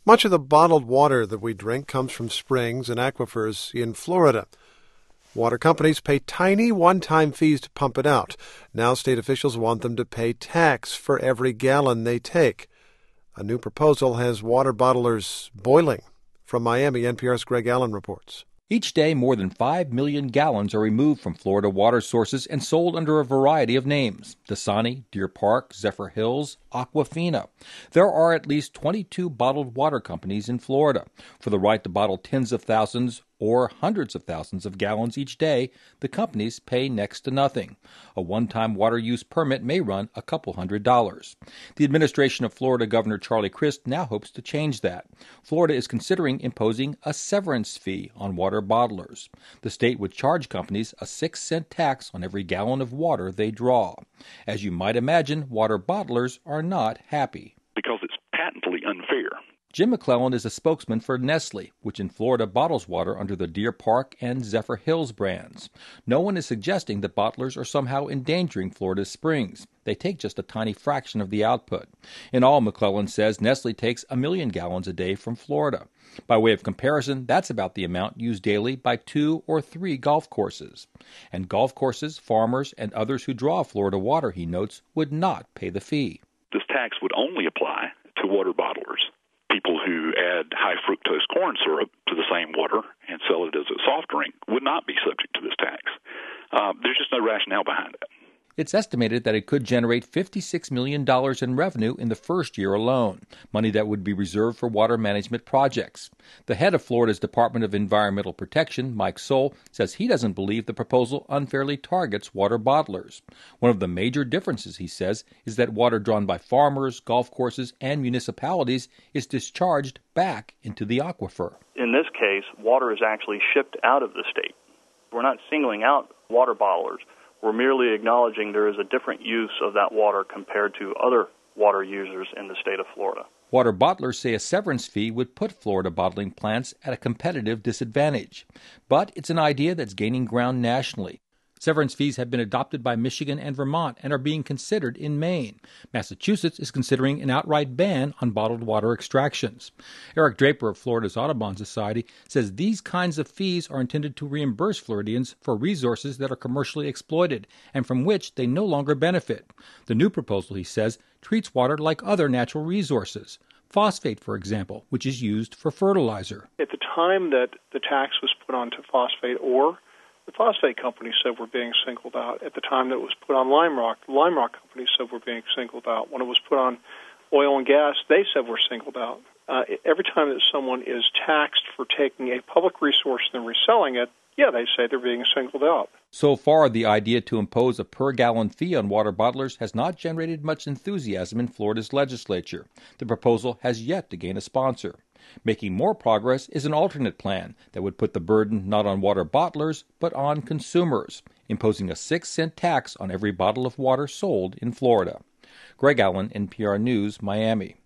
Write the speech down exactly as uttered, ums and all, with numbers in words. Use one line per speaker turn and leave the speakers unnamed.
Much of the bottled water that we drink comes from springs and aquifers in Florida. Water companies pay tiny one-time fees to pump it out. Now state officials want them to pay tax for every gallon they take. A new proposal has water bottlers boiling. From Miami, N P R's Greg Allen reports.
Each day, more than five million gallons are removed from Florida water sources and sold under a variety of names: Dasani, Deer Park, Zephyrhills, Aquafina. There are at least twenty-two bottled water companies in Florida. For the right to bottle tens of thousands or hundreds of thousands of gallons each day, the companies pay next to nothing. A one-time water use permit may run a couple hundred dollars. The administration of Florida Governor Charlie Crist now hopes to change that. Florida is considering imposing a severance fee on water bottlers. The state would charge companies a six cent tax on every gallon of water they draw. As you might imagine, water bottlers are not happy.
Because it's patently unfair.
Jim McClellan is a spokesman for Nestle, which in Florida bottles water under the Deer Park and Zephyrhills brands. No one is suggesting that bottlers are somehow endangering Florida's springs. They take just a tiny fraction of the output. In all, McClellan says Nestle takes a million gallons a day from Florida. By way of comparison, that's about the amount used daily by two or three golf courses. And golf courses, farmers, and others who draw Florida water, he notes, would not pay the fee.
This tax would only apply to water bottlers. People who add high fructose corn syrup to the same water and sell it as a soft drink would not be subject to this tax. Uh, there's just no rationale behind it.
It's estimated that it could generate fifty-six million dollars in revenue in the first year alone, money that would be reserved for water management projects. The head of Florida's Department of Environmental Protection, Mike Soul, says he doesn't believe the proposal unfairly targets water bottlers. One of the major differences, he says, is that water drawn by farmers, golf courses, and municipalities is discharged back into the aquifer.
In this case, water is actually shipped out of the state. We're not singling out water bottlers. We're merely acknowledging there is a different use of that water compared to other water users in the state of Florida.
Water bottlers say a severance fee would put Florida bottling plants at a competitive disadvantage. But it's an idea that's gaining ground nationally. Severance fees have been adopted by Michigan and Vermont and are being considered in Maine. Massachusetts is considering an outright ban on bottled water extractions. Eric Draper of Florida's Audubon Society says these kinds of fees are intended to reimburse Floridians for resources that are commercially exploited and from which they no longer benefit. The new proposal, he says, treats water like other natural resources. Phosphate, for example, which is used for fertilizer.
At the time that the tax was put onto phosphate ore, the phosphate company said we're being singled out. At the time that it was put on lime rock, the lime rock company said we're being singled out. When it was put on oil and gas, they said we're singled out. Uh, every time that someone is taxed for taking a public resource and reselling it, yeah, they say they're being singled out.
So far, the idea to impose a per-gallon fee on water bottlers has not generated much enthusiasm in Florida's legislature. The proposal has yet to gain a sponsor. Making more progress is an alternate plan that would put the burden not on water bottlers, but on consumers, imposing a six cent tax on every bottle of water sold in Florida. Greg Allen, N P R News, Miami.